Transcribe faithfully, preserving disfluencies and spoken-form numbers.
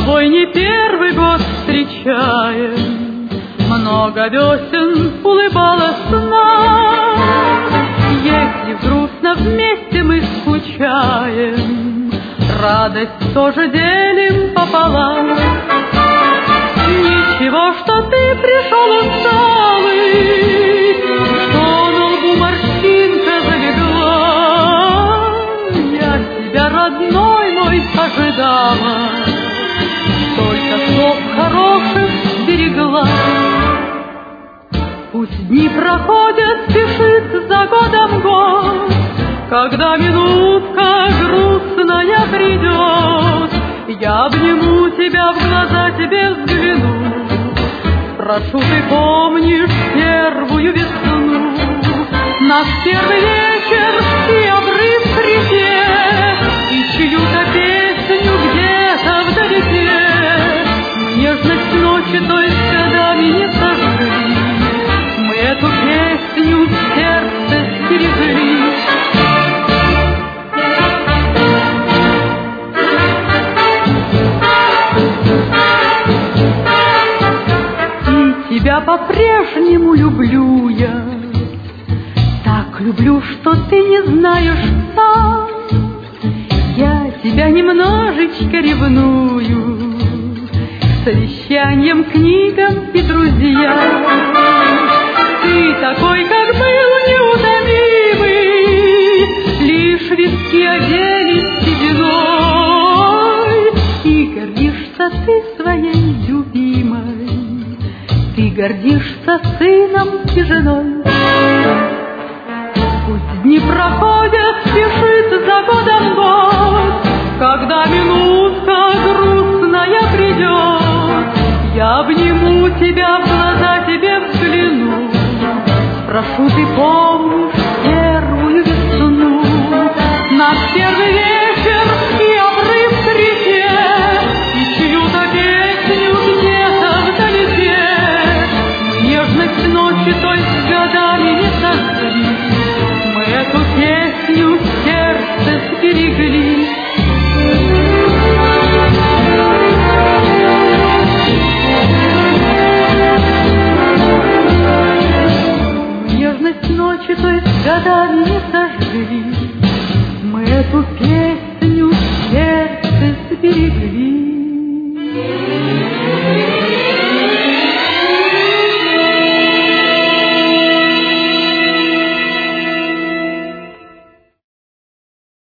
тобой не первый год встречаем, много весен улыбалась нам. Если грустно вместе мы скучаем, радость тоже делим пополам. Ничего, что ты пришел усталый, что на лбу морщинка залегла. Я тебя, родной мой, ожидала, только слов хороших берегла. Пусть дни проходят, спешит за годом год, когда минутка грустная придет, я обниму тебя, в глаза тебе взгляну. Спрошу, ты помнишь первую весну, наш первый вечер и обрыв в реке, и чью-то песню где-то вдалеке. Мы нежность ночи той с годами не сожгли, мы эту песню в сердце стерегли. Тебя по-прежнему люблю я, так люблю, что ты не знаешь сам. Я тебя немножечко ревную к совещаниям, книгам и друзьям. Ты такой, как был, неутомимый, лишь виски оделись сединой, и гордишься ты своей любимой, ты гордишься сыном и женой. Пусть дни проходят, спешит за годом год, когда минутка грустная придет, я обниму тебя, в глаза тебе взгляну. Спрошу, ты помнишь первую весну, наш первый вечер и обрыв в реке, и чью-то песню где-то вдалеке. Нежность ночи той с годами не сожгли, мы эту песню в сердце сберегли. Нежность ночи той с годами не сожгли, мы эту песню в сердце сберегли.